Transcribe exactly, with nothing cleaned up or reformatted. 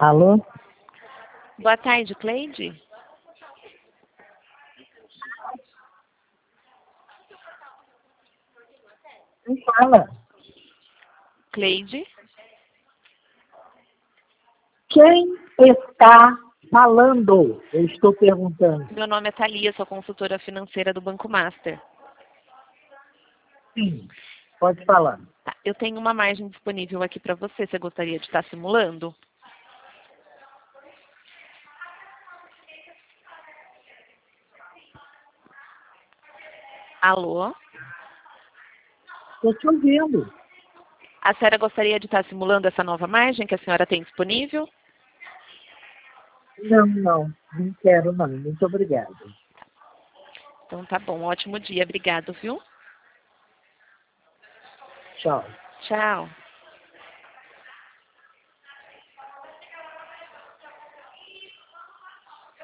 Alô? Boa tarde, Cleide. Quem fala? Cleide. Quem está falando? Eu estou perguntando. Meu nome é Thalia, sou consultora financeira do Banco Master. Sim, pode falar. Tá, eu tenho uma margem disponível aqui para você. Você gostaria de estar simulando? Alô? Estou te ouvindo. A senhora gostaria de estar simulando essa nova margem que a senhora tem disponível? Não, não, não quero não. Muito obrigado. Então tá bom, ótimo dia. Obrigado, viu? Tchau. Tchau.